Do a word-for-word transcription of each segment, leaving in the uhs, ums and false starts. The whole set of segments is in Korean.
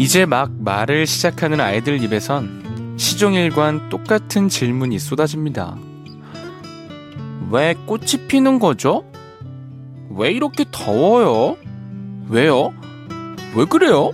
이제 막 말을 시작하는 아이들 입에선 시종일관 똑같은 질문이 쏟아집니다. 왜 꽃이 피는 거죠? 왜 이렇게 더워요? 왜요? 왜 그래요?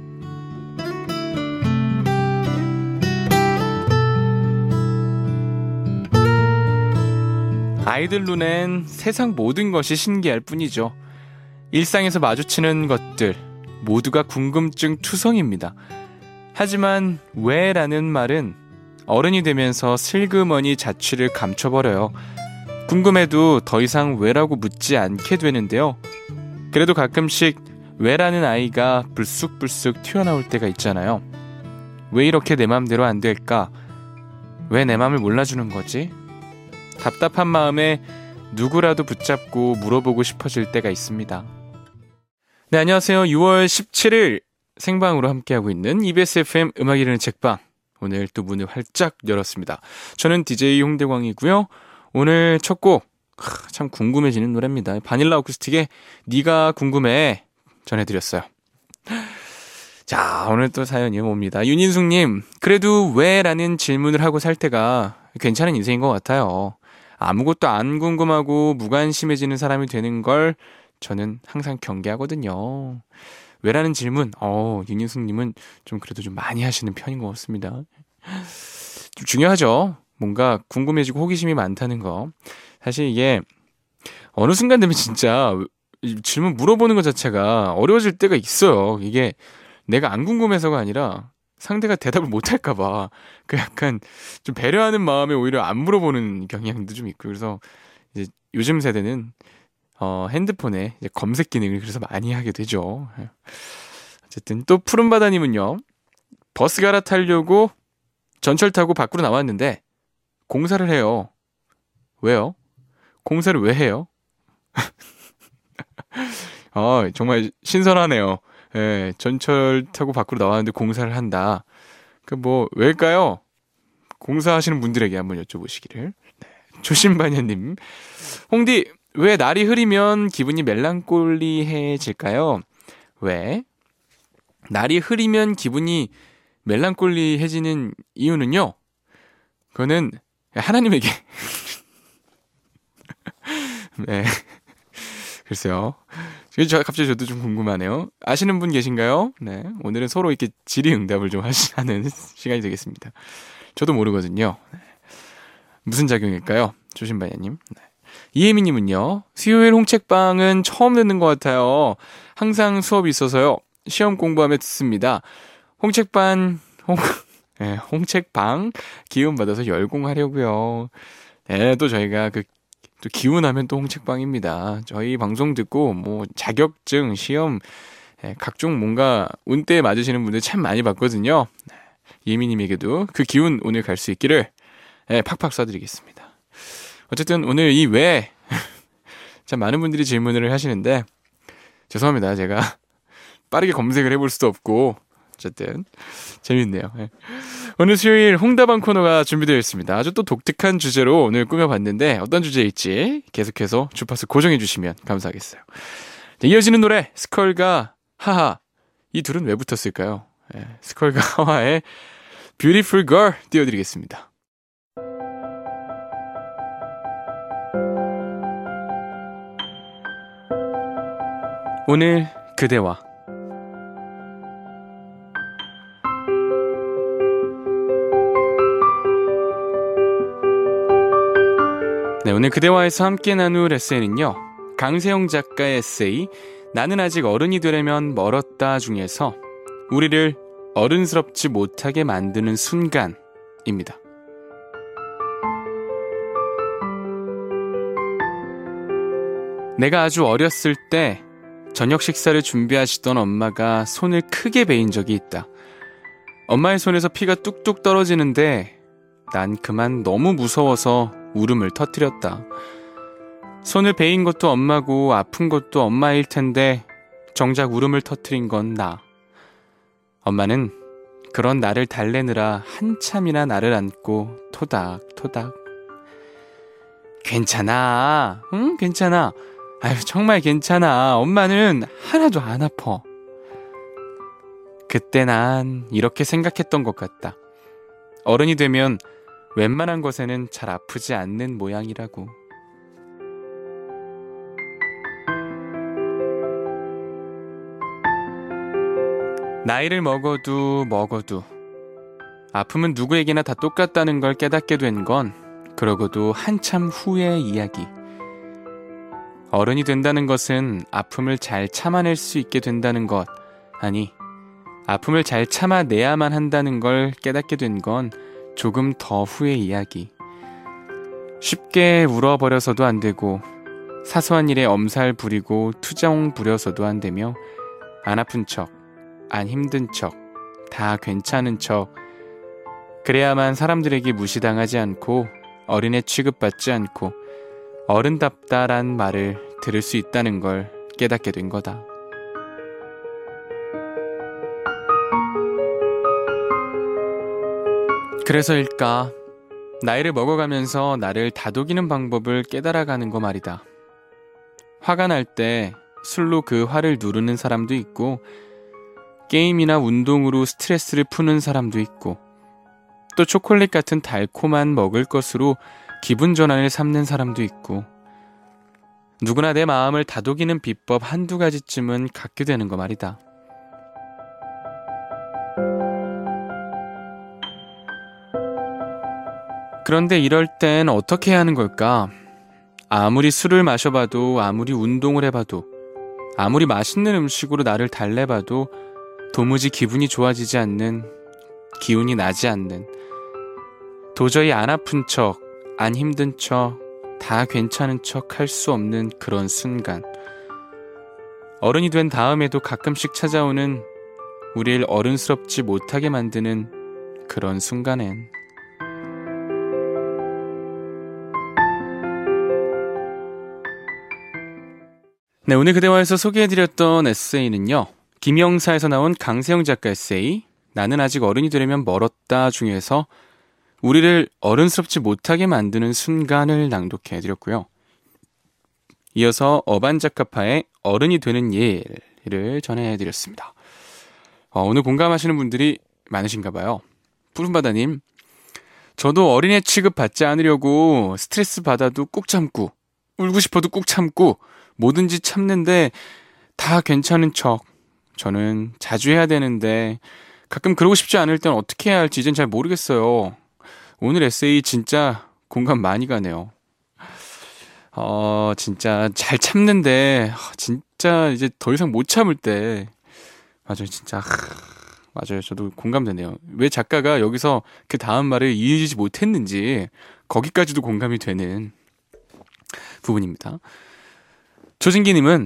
아이들 눈엔 세상 모든 것이 신기할 뿐이죠. 일상에서 마주치는 것들 모두가 궁금증 투성입니다. 하지만 왜라는 말은 어른이 되면서 슬그머니 자취를 감춰버려요. 궁금해도 더 이상 왜라고 묻지 않게 되는데요. 그래도 가끔씩 왜라는 아이가 불쑥불쑥 튀어나올 때가 있잖아요. 왜 이렇게 내 맘대로 안 될까? 왜 내 맘을 몰라주는 거지? 답답한 마음에 누구라도 붙잡고 물어보고 싶어질 때가 있습니다. 네, 안녕하세요. 유월 십칠일 생방으로 함께하고 있는 이비에스 에프엠 음악 이르는 책방. 오늘 또 문을 활짝 열었습니다. 저는 디제이 홍대광이고요. 오늘 첫 곡, 참 궁금해지는 노래입니다. 바닐라 어쿠스틱의 네가 궁금해 전해드렸어요. 자, 오늘 또 사연이 옵니다. 윤인숙님, 그래도 왜? 라는 질문을 하고 살 때가 괜찮은 인생인 것 같아요. 아무것도 안 궁금하고 무관심해지는 사람이 되는 걸 저는 항상 경계하거든요. 왜라는 질문, 어, 윤인숙님은 좀 그래도 좀 많이 하시는 편인 것 같습니다. 좀 중요하죠. 뭔가 궁금해지고 호기심이 많다는 거. 사실 이게 어느 순간 되면 진짜 질문 물어보는 것 자체가 어려워질 때가 있어요. 이게 내가 안 궁금해서가 아니라 상대가 대답을 못할까봐 그 약간 좀 배려하는 마음에 오히려 안 물어보는 경향도 좀 있고, 그래서 이제 요즘 세대는 어, 핸드폰에 이제 검색 기능을 그래서 많이 하게 되죠. 어쨌든 또 푸른바다님은요, 버스 갈아타려고 전철 타고 밖으로 나왔는데 공사를 해요. 왜요? 공사를 왜 해요? 아, 정말 신선하네요. 예, 전철 타고 밖으로 나왔는데 공사를 한다. 그 뭐 왜일까요? 공사하시는 분들에게 한번 여쭤보시기를. 네. 조심반야님, 홍디, 왜 날이 흐리면 기분이 멜랑콜리해질까요? 왜? 날이 흐리면 기분이 멜랑콜리해지는 이유는요, 그거는 하나님에게 네, 글쎄요. 저 갑자기 저도 좀 궁금하네요. 아시는 분 계신가요? 네, 오늘은 서로 이렇게 질의응답을 좀 하시는 시간이 되겠습니다. 저도 모르거든요. 네. 무슨 작용일까요? 조심반야님. 네. 이혜미님은요, 수요일 홍책방은 처음 듣는 것 같아요. 항상 수업이 있어서요, 시험 공부하며 듣습니다. 홍책방, 홍, 네, 홍책방 기운 받아서 열공하려고요. 네, 또 저희가 그 또 기운하면 또 홍책방입니다. 저희 방송 듣고 뭐 자격증, 시험, 네, 각종 뭔가 운대에 맞으시는 분들 참 많이 봤거든요. 네, 예미님에게도 그 기운 오늘 갈 수 있기를 네, 팍팍 쏴드리겠습니다. 어쨌든 오늘 이 왜 참 많은 분들이 질문을 하시는데 죄송합니다. 제가 빠르게 검색을 해볼 수도 없고 어쨌든 재밌네요. 네. 오늘 수요일 홍다방 코너가 준비되어 있습니다. 아주 또 독특한 주제로 오늘 꾸며봤는데 어떤 주제일지 계속해서 주파수 고정해 주시면 감사하겠어요. 네, 이어지는 노래 스컬과 하하, 이 둘은 왜 붙었을까요? 네, 스컬과 하하의 Beautiful Girl 띄워드리겠습니다. 오늘 그대와 네, 오늘 그대와에서 함께 나눌 에세이는요, 강세용 작가의 에세이 나는 아직 어른이 되려면 멀었다 중에서 우리를 어른스럽지 못하게 만드는 순간입니다. 내가 아주 어렸을 때 저녁 식사를 준비하시던 엄마가 손을 크게 베인 적이 있다. 엄마의 손에서 피가 뚝뚝 떨어지는데 난 그만 너무 무서워서 울음을 터뜨렸다. 손을 베인 것도 엄마고 아픈 것도 엄마일 텐데 정작 울음을 터뜨린 건 나. 엄마는 그런 나를 달래느라 한참이나 나를 안고 토닥토닥. 괜찮아. 응? 괜찮아. 아유, 정말 괜찮아. 엄마는 하나도 안 아파. 그때 난 이렇게 생각했던 것 같다. 어른이 되면 웬만한 것에는 잘 아프지 않는 모양이라고. 나이를 먹어도 먹어도 아픔은 누구에게나 다 똑같다는 걸 깨닫게 된 건 그러고도 한참 후의 이야기. 어른이 된다는 것은 아픔을 잘 참아낼 수 있게 된다는 것, 아니, 아픔을 잘 참아내야만 한다는 걸 깨닫게 된 건 조금 더 후의 이야기. 쉽게 울어버려서도 안 되고, 사소한 일에 엄살 부리고 투정 부려서도 안 되며, 안 아픈 척, 안 힘든 척, 다 괜찮은 척, 그래야만 사람들에게 무시당하지 않고 어린애 취급받지 않고 어른답다란 말을 들을 수 있다는 걸 깨닫게 된 거다. 그래서일까? 나이를 먹어가면서 나를 다독이는 방법을 깨달아가는 거 말이다. 화가 날 때 술로 그 화를 누르는 사람도 있고, 게임이나 운동으로 스트레스를 푸는 사람도 있고, 또 초콜릿 같은 달콤한 먹을 것으로 기분 전환을 삼는 사람도 있고, 누구나 내 마음을 다독이는 비법 한두 가지쯤은 갖게 되는 거 말이다. 그런데 이럴 땐 어떻게 해야 하는 걸까? 아무리 술을 마셔봐도, 아무리 운동을 해봐도, 아무리 맛있는 음식으로 나를 달래봐도 도무지 기분이 좋아지지 않는, 기운이 나지 않는, 도저히 안 아픈 척, 안 힘든 척, 다 괜찮은 척 할 수 없는 그런 순간. 어른이 된 다음에도 가끔씩 찾아오는 우리를 어른스럽지 못하게 만드는 그런 순간엔 네, 오늘 그대와에서 소개해드렸던 에세이는요, 김영사에서 나온 강세영 작가 에세이 나는 아직 어른이 되려면 멀었다 중에서 우리를 어른스럽지 못하게 만드는 순간을 낭독해드렸고요. 이어서 어반자카파의 어른이 되는 예를 전해드렸습니다. 어, 오늘 공감하시는 분들이 많으신가 봐요. 푸른바다님, 저도 어린애 취급 받지 않으려고 스트레스 받아도 꾹 참고, 울고 싶어도 꾹 참고, 뭐든지 참는데 다 괜찮은 척. 저는 자주 해야 되는데 가끔 그러고 싶지 않을 땐 어떻게 해야 할지 이젠 잘 모르겠어요. 오늘 에세이 진짜 공감 많이 가네요. 어, 진짜 잘 참는데 진짜 이제 더 이상 못 참을 때, 맞아요, 진짜 맞아요. 저도 공감되네요. 왜 작가가 여기서 그 다음 말을 이해하지 못했는지 거기까지도 공감이 되는 부분입니다. 조진기님은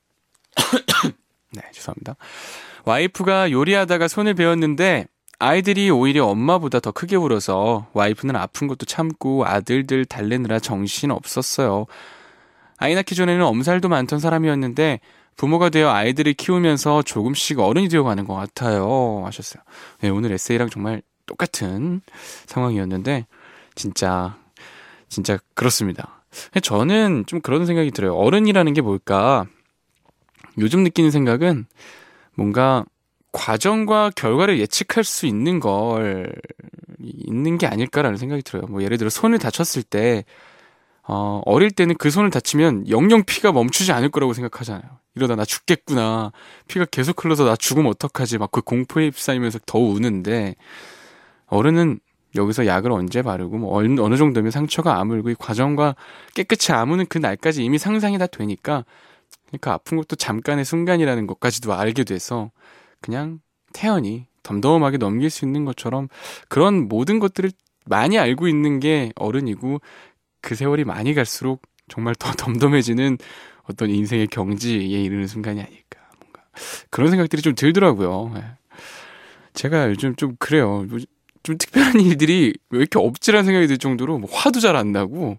네, 죄송합니다. 와이프가 요리하다가 손을 베었는데 아이들이 오히려 엄마보다 더 크게 울어서 와이프는 아픈 것도 참고 아들들 달래느라 정신 없었어요. 아이 낳기 전에는 엄살도 많던 사람이었는데 부모가 되어 아이들을 키우면서 조금씩 어른이 되어가는 것 같아요. 하셨어요. 네, 오늘 에세이랑 정말 똑같은 상황이었는데 진짜 진짜 그렇습니다. 저는 좀 그런 생각이 들어요. 어른이라는 게 뭘까? 요즘 느끼는 생각은 뭔가 과정과 결과를 예측할 수 있는 걸 있는 게 아닐까라는 생각이 들어요. 뭐 예를 들어 손을 다쳤을 때 어, 어릴 때는 그 손을 다치면 영영 피가 멈추지 않을 거라고 생각하잖아요. 이러다 나 죽겠구나, 피가 계속 흘러서 나 죽으면 어떡하지, 막 그 공포에 휩싸이면서 더 우는데, 어른은 여기서 약을 언제 바르고 뭐 어느, 어느 정도면 상처가 아물고 이 과정과 깨끗이 아무는 그 날까지 이미 상상이 다 되니까, 그러니까 아픈 것도 잠깐의 순간이라는 것까지도 알게 돼서 그냥 태연히 덤덤하게 넘길 수 있는 것처럼 그런 모든 것들을 많이 알고 있는 게 어른이고, 그 세월이 많이 갈수록 정말 더 덤덤해지는 어떤 인생의 경지에 이르는 순간이 아닐까, 뭔가 그런 생각들이 좀 들더라고요. 제가 요즘 좀 그래요. 좀 특별한 일들이 왜 이렇게 없지라는 생각이 들 정도로 뭐 화도 잘 안 나고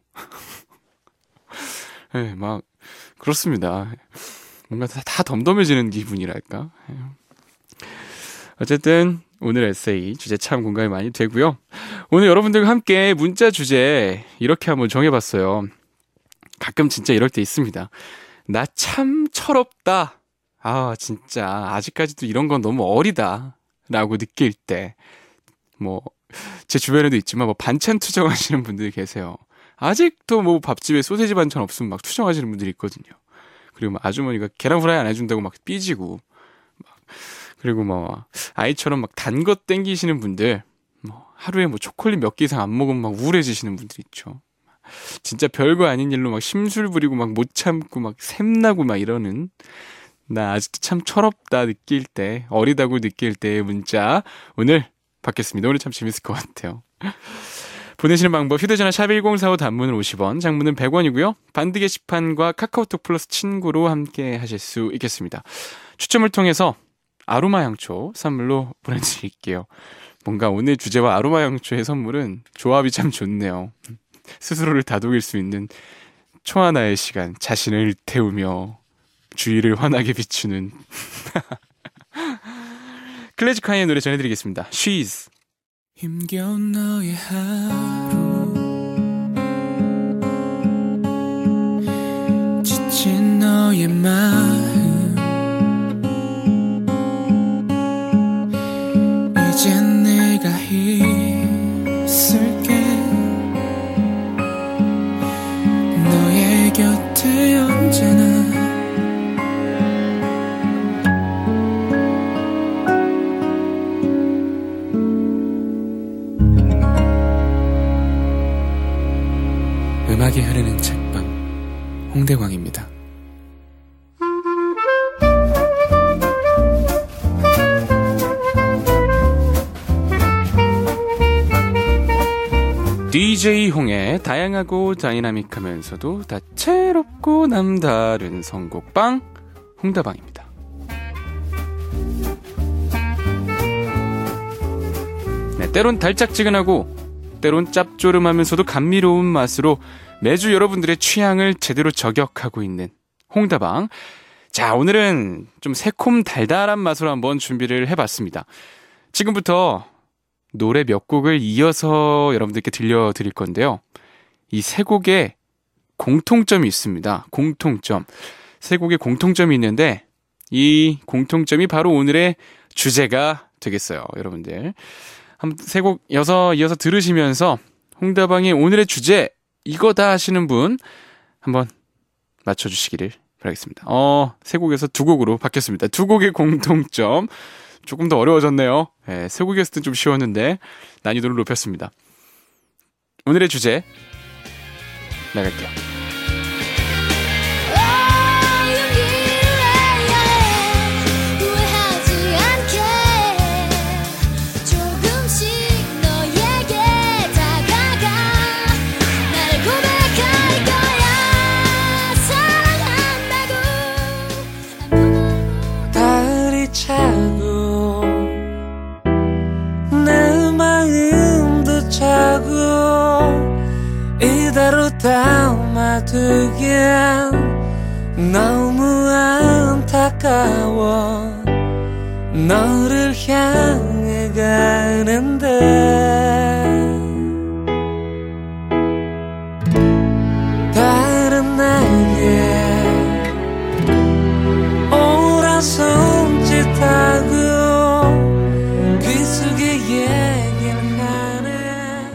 네, 막 그렇습니다. 뭔가 다, 다 덤덤해지는 기분이랄까. 어쨌든 오늘 에세이 주제 참 공감이 많이 되고요. 오늘 여러분들과 함께 문자 주제 이렇게 한번 정해봤어요. 가끔 진짜 이럴 때 있습니다. 나 참 철없다 아, 진짜, 아직까지도 이런 건 너무 어리다. 라고 느낄 때, 뭐, 제 주변에도 있지만, 뭐, 반찬 투정하시는 분들이 계세요. 아직도 뭐, 밥집에 소세지 반찬 없으면 막 투정하시는 분들이 있거든요. 그리고 막 아주머니가 계란 후라이 안 해준다고 막 삐지고, 막, 그리고 뭐, 아이처럼 막 단 거 땡기시는 분들, 뭐, 하루에 뭐, 초콜릿 몇 개 이상 안 먹으면 막 우울해지시는 분들 있죠. 진짜 별거 아닌 일로 막 심술 부리고 막 못 참고 막 샘나고 막 이러는, 나 아직도 참 철없다 느낄 때, 어리다고 느낄 때의 문자 오늘 받겠습니다. 오늘 참 재밌을 것 같아요. 보내시는 방법 휴대전화 샵 일공사오 단문은 오십 원, 장문은 백 원이고요. 반드 게시판과 카카오톡 플러스 친구로 함께 하실 수 있겠습니다. 추첨을 통해서 아로마 향초 선물로 보내드릴게요. 뭔가 오늘 주제와 아로마 향초의 선물은 조합이 참 좋네요. 스스로를 다독일 수 있는 초하나의 시간, 자신을 태우며 주위를 환하게 비추는 클래식카이의 노래 전해드리겠습니다. She's. 힘겨운 너의 하루, 지친 너의 마음, 이젠 내가 있을게. 너의 곁에 언제나. 음악이 흐르는 책방 홍대광입니다. 디제이 홍의 다양하고 다이나믹하면서도 다채롭고 남다른 선곡방 홍다방입니다. 네, 때론 달짝지근하고 때론 짭조름하면서도 감미로운 맛으로 매주 여러분들의 취향을 제대로 저격하고 있는 홍다방. 자, 오늘은 좀 새콤 달달한 맛으로 한번 준비를 해봤습니다. 지금부터 노래 몇 곡을 이어서 여러분들께 들려드릴 건데요. 이 세 곡에 공통점이 있습니다. 공통점. 세 곡에 공통점이 있는데 이 공통점이 바로 오늘의 주제가 되겠어요. 여러분들. 한번 세 곡 이어서 이어서 들으시면서 홍다방의 오늘의 주제 이거다 하시는 분 한번 맞춰주시기를 바라겠습니다. 어, 세 곡에서 두 곡으로 바뀌었습니다. 두 곡의 공통점. 조금 더 어려워졌네요. 네, 세 곡이었을 땐 좀 쉬웠는데 난이도를 높였습니다. 오늘의 주제 나갈게요. 이대로 담아두기엔 너무 안타까워. 너를 향해 가는데 다른 나에게 오라 손짓하고 귀 속에 얘기를 하네.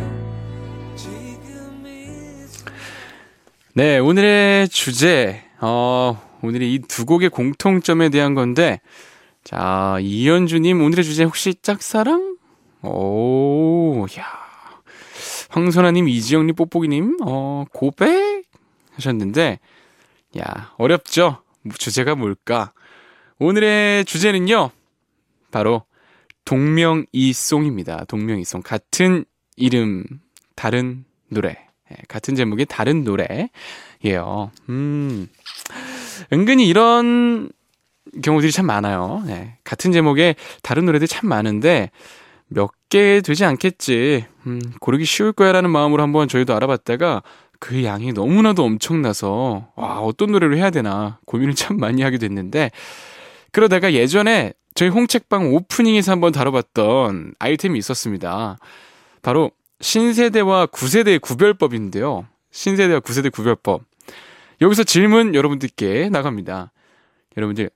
네, 오늘의 주제, 어, 오늘의 이 두 곡의 공통점에 대한 건데, 자, 이현주님, 오늘의 주제 혹시 짝사랑? 오, 야. 황선아님, 이지영님, 뽁뽁이님, 어, 고백? 하셨는데, 야, 어렵죠? 주제가 뭘까? 오늘의 주제는요, 바로, 동명이송입니다. 동명이송. 같은 이름, 다른 노래. 같은 제목의 다른 노래예요. 음, 은근히 이런 경우들이 참 많아요. 네, 같은 제목의 다른 노래들이 참 많은데 몇 개 되지 않겠지. 음, 고르기 쉬울 거야라는 마음으로 한번 저희도 알아봤다가 그 양이 너무나도 엄청나서 와, 어떤 노래를 해야 되나 고민을 참 많이 하게 됐는데, 그러다가 예전에 저희 홍책방 오프닝에서 한번 다뤄봤던 아이템이 있었습니다. 바로 신세대와 구세대의 구별법인데요. 신세대와 구세대 구별법. 여기서 질문 여러분들께 나갑니다. 여러분들,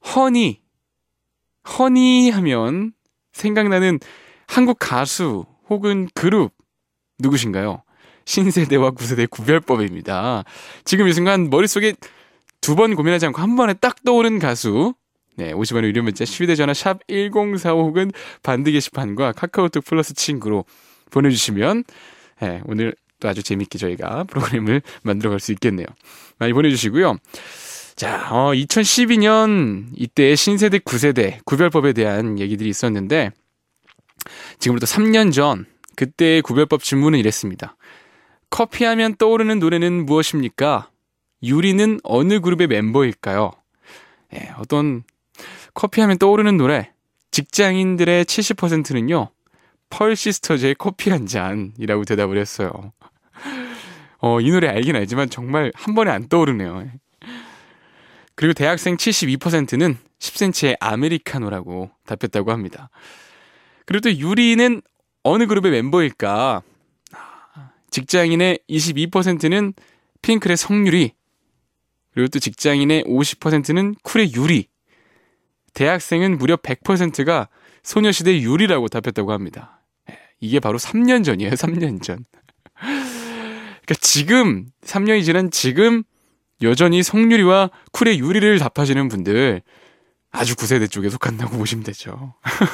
허니. 허니 하면 생각나는 한국 가수 혹은 그룹 누구신가요? 신세대와 구세대 구별법입니다. 지금 이 순간 머릿속에 두 번 고민하지 않고 한 번에 딱 떠오른 가수. 네, 오십 원의 유료 문자 휴대전화 샵 일공사오 혹은 반드 게시판과 카카오톡 플러스 친구로 보내주시면 네, 오늘 또 아주 재밌게 저희가 프로그램을 만들어갈 수 있겠네요. 많이 보내주시고요. 자, 어, 이천십이 년 이때 신세대 구세대 구별법에 대한 얘기들이 있었는데 지금부터 삼 년 전 그때의 구별법 질문은 이랬습니다. 커피하면 떠오르는 노래는 무엇입니까? 유리는 어느 그룹의 멤버일까요? 예, 어떤 커피하면 떠오르는 노래 직장인들의 칠십 퍼센트는요 펄 시스터즈의 커피 한 잔이라고 대답을 했어요. 어, 이 노래 알긴 알지만 정말 한 번에 안 떠오르네요. 그리고 대학생 칠십이 퍼센트는 십 센티미터의 아메리카노라고 답했다고 합니다. 그리고 또 유리는 어느 그룹의 멤버일까? 직장인의 이십이 퍼센트는 핑클의 성유리, 그리고 또 직장인의 오십 퍼센트는 쿨의 유리, 대학생은 무려 백 퍼센트가 소녀시대 유리라고 답했다고 합니다. 이게 바로 삼 년 전이에요. 삼 년 전. 그러니까 지금 삼 년이 지난 지금 여전히 성유리와 쿨의 유리를 답하시는 분들 아주 구세대 쪽에 속한다고 보시면 되죠.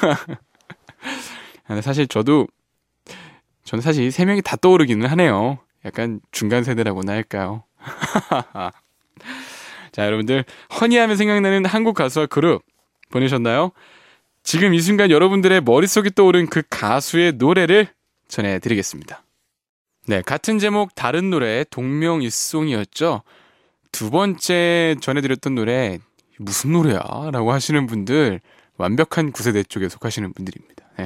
사실 저도 저는 사실 세 명이 다 떠오르기는 하네요. 약간 중간 세대라고나 할까요? 자, 여러분들 허니하면 생각나는 한국 가수와 그룹 보내셨나요? 지금 이 순간 여러분들의 머릿속에 떠오른 그 가수의 노래를 전해드리겠습니다. 네, 같은 제목 다른 노래 동명일송이었죠. 두 번째 전해드렸던 노래 무슨 노래야? 라고 하시는 분들 완벽한 구세대 쪽에 속하시는 분들입니다. 네.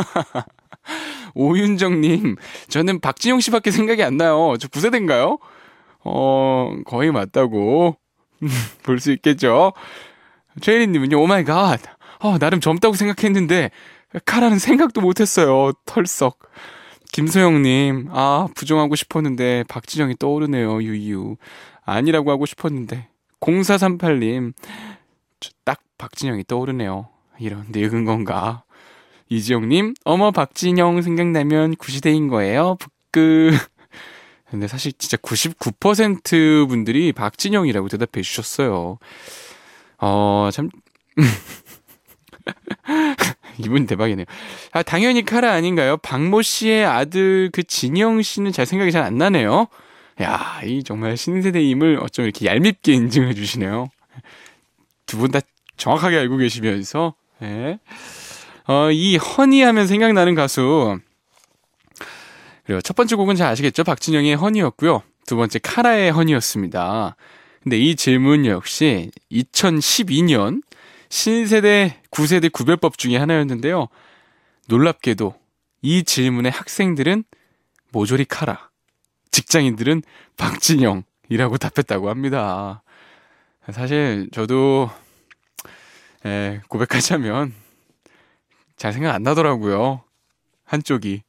오윤정님, 저는 박진영 씨밖에 생각이 안 나요. 저 구세대인가요? 어, 거의 맞다고 볼 수 있겠죠. 최혜린님은요, 오마이갓. 어, 나름 젊다고 생각했는데 카라는 생각도 못했어요. 털썩. 김소영님, 아, 부정하고 싶었는데 박진영이 떠오르네요. 유유. 아니라고 하고 싶었는데. 공사삼팔님, 딱 박진영이 떠오르네요. 이런 늙은 건가. 이지영님, 어머 박진영 생각나면 구시대인 거예요. 부끄. 근데 사실 진짜 구십구 퍼센트 분들이 박진영이라고 대답해 주셨어요. 어, 참. 이분 대박이네요. 아, 당연히 카라 아닌가요? 박모 씨의 아들 그 진영 씨는 잘 생각이 잘 안 나네요. 야, 이 정말 신세대임을 어쩜 이렇게 얄밉게 인증해 주시네요. 두 분 다 정확하게 알고 계시면서. 네. 어, 이 허니 하면 생각나는 가수. 그리고 첫 번째 곡은 잘 아시겠죠? 박진영의 허니였고요. 두 번째 카라의 허니였습니다. 근데 이 질문 역시 이천십이 년 신세대, 구세대 구별법 중에 하나였는데요. 놀랍게도 이 질문의 학생들은 모조리 카라, 직장인들은 박진영이라고 답했다고 합니다. 사실 저도 에, 고백하자면 잘 생각 안 나더라고요. 한쪽이.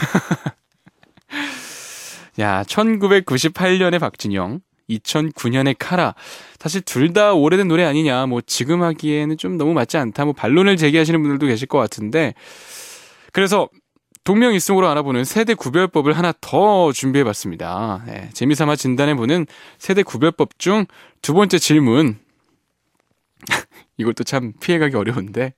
야, 천구백구십팔 년에 박진영, 이천구 년에 카라. 사실 둘 다 오래된 노래 아니냐, 뭐 지금 하기에는 좀 너무 맞지 않다, 뭐 반론을 제기하시는 분들도 계실 것 같은데, 그래서 동명일송으로 알아보는 세대 구별법을 하나 더 준비해봤습니다. 네, 재미삼아 진단해보는 세대 구별법 중 두 번째 질문. 이것도 참 피해가기 어려운데,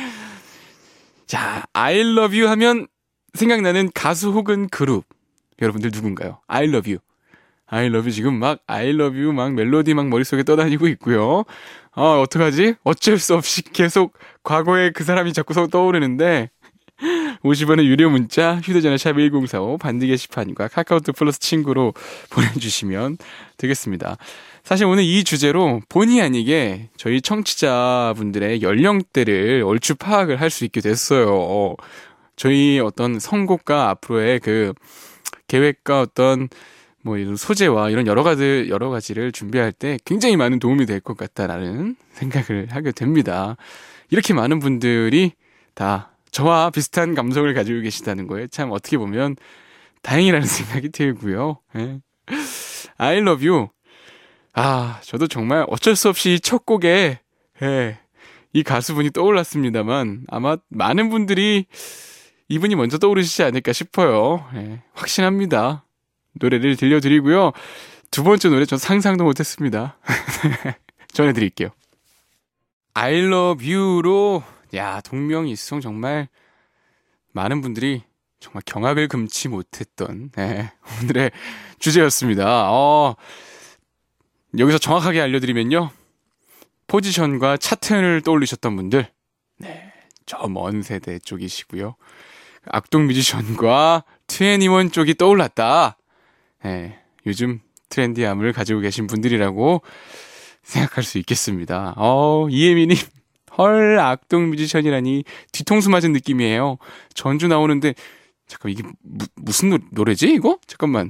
자, I love you 하면 생각나는 가수 혹은 그룹, 여러분들 누군가요? I love you. I love you 지금 막 I love you 막 멜로디 막 머릿속에 떠다니고 있고요. 아, 어떡하지? 어쩔 수 없이 계속 과거에 그 사람이 자꾸 떠오르는데, 오십 원의 유료 문자 휴대전화 샵 일공사오 반드 게시판과 카카오톡 플러스 친구로 보내주시면 되겠습니다. 사실 오늘 이 주제로 본의 아니게 저희 청취자분들의 연령대를 얼추 파악을 할 수 있게 됐어요. 저희 어떤 선곡과 앞으로의 그 계획과 어떤 뭐 이런 소재와 이런 여러 가지 여러 가지를 준비할 때 굉장히 많은 도움이 될 것 같다라는 생각을 하게 됩니다. 이렇게 많은 분들이 다 저와 비슷한 감성을 가지고 계시다는 거에 참 어떻게 보면 다행이라는 생각이 들고요. 네. I love you. 아, 저도 정말 어쩔 수 없이 첫 곡에 예, 이 가수분이 떠올랐습니다만 아마 많은 분들이 이분이 먼저 떠오르시지 않을까 싶어요. 예, 확신합니다. 노래를 들려드리고요. 두 번째 노래 전 상상도 못했습니다. 전해드릴게요. I love you로 야 동명이송 정말 많은 분들이 정말 경악을 금치 못했던 네, 오늘의 주제였습니다. 어, 여기서 정확하게 알려드리면요. 포지션과 차트를 떠올리셨던 분들 네, 저 먼 세대 쪽이시고요. 악동 뮤지션과 이십일 쪽이 떠올랐다. 네, 요즘 트렌디함을 가지고 계신 분들이라고 생각할 수 있겠습니다. 어, 이혜미님, 헐, 악동 뮤지션이라니 뒤통수 맞은 느낌이에요. 전주 나오는데, 잠깐, 이게 무, 무슨 노, 노래지, 이거? 잠깐만.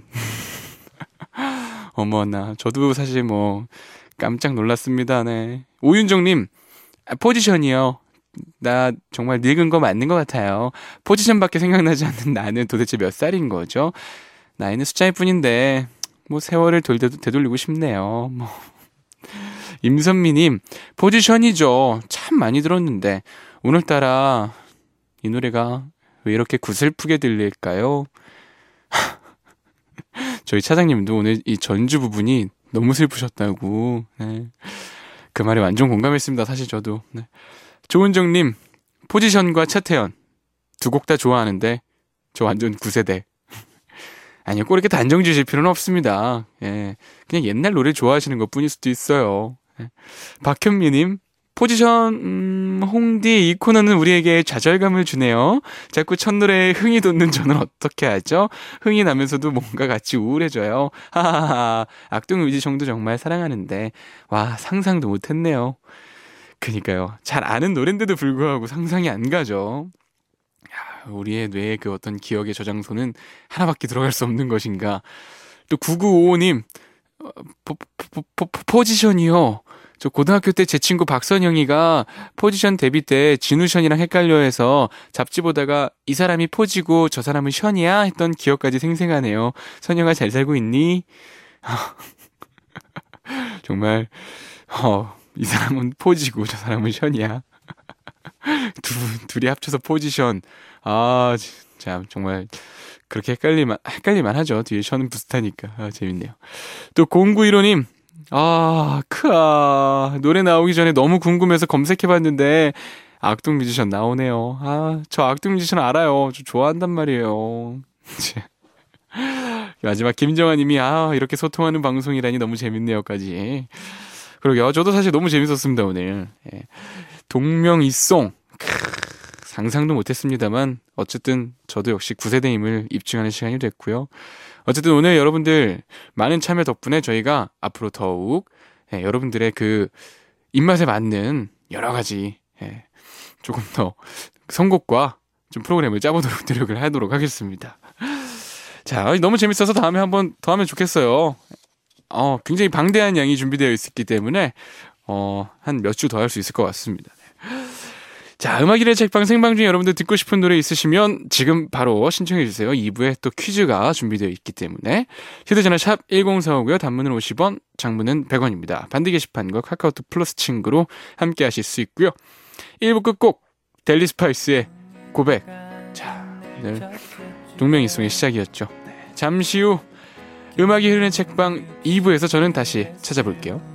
어머나, 저도 사실 뭐, 깜짝 놀랐습니다, 네. 오윤정님, 아, 포지션이요. 나 정말 늙은 거 맞는 것 같아요. 포지션밖에 생각나지 않는 나는 도대체 몇 살인 거죠? 나이는 숫자일 뿐인데, 뭐, 세월을 돌, 되돌리고 싶네요. 뭐. 임선미님, 포지션이죠. 참 많이 들었는데 오늘따라 이 노래가 왜 이렇게 구슬프게 들릴까요? 저희 차장님도 오늘 이 전주 부분이 너무 슬프셨다고. 네. 그 말에 완전 공감했습니다. 사실 저도. 네. 조은정님, 포지션과 차태현 두 곡 다 좋아하는데 저 완전 구세대. 아니요, 꼭 이렇게 단정 지으실 필요는 없습니다. 예, 그냥 옛날 노래 좋아하시는 것 뿐일 수도 있어요. 예. 박현미님, 포지션, 음, 홍디, 이 코너는 우리에게 좌절감을 주네요. 자꾸 첫 노래에 흥이 돋는 저는 어떻게 하죠? 흥이 나면서도 뭔가 같이 우울해져요. 하하하, 악동 뮤지션도 정말 사랑하는데, 와, 상상도 못했네요. 그니까요. 잘 아는 노래인데도 불구하고 상상이 안 가죠. 우리의 뇌의 그 어떤 기억의 저장소는 하나밖에 들어갈 수 없는 것인가. 또 구구오오님, 포, 포, 포, 포, 포지션이요. 저 고등학교 때 제 친구 박선영이가 포지션 데뷔 때 진우션이랑 헷갈려 해서 잡지 보다가 이 사람이 포지고 저 사람은 션이야 했던 기억까지 생생하네요. 선영아 잘 살고 있니? 정말 어, 이 사람은 포지고 저 사람은 션이야. 두, 둘이 합쳐서 포지션. 아, 참, 정말, 그렇게 헷갈릴만, 헷갈릴만 하죠. 뒤에 션은 비슷하니까. 아, 재밌네요. 또, 공구일호님, 아, 크아. 노래 나오기 전에 너무 궁금해서 검색해봤는데, 악동 뮤지션 나오네요. 아, 저 악동 뮤지션 알아요. 저 좋아한단 말이에요. 마지막 김정아님이, 아, 이렇게 소통하는 방송이라니 너무 재밌네요까지. 그러게요. 저도 사실 너무 재밌었습니다, 오늘. 예. 동명이송. 상상도 못했습니다만 어쨌든 저도 역시 구세대임을 입증하는 시간이 됐고요. 어쨌든 오늘 여러분들 많은 참여 덕분에 저희가 앞으로 더욱 예, 여러분들의 그 입맛에 맞는 여러 가지 예, 조금 더 선곡과 좀 프로그램을 짜보도록 노력을 하도록 하겠습니다. 자, 너무 재밌어서 다음에 한번 더 하면 좋겠어요. 어, 굉장히 방대한 양이 준비되어 있기 때문에 어, 한 몇 주 더 할 수 있을 것 같습니다. 자, 음악일의 책방 생방 중에 여러분들 듣고 싶은 노래 있으시면 지금 바로 신청해주세요. 이 부에 또 퀴즈가 준비되어 있기 때문에 휴대전화 샵 일공사오고요. 단문은 오십 원, 장문은 백 원입니다. 반디 게시판과 카카오톡 플러스 친구로 함께 하실 수 있고요. 일 부 끝곡 델리 스파이스의 고백. 자, 오늘 동명이송의 시작이었죠. 네, 잠시 후 음악이 흐르는 책방 이 부에서 저는 다시 찾아볼게요.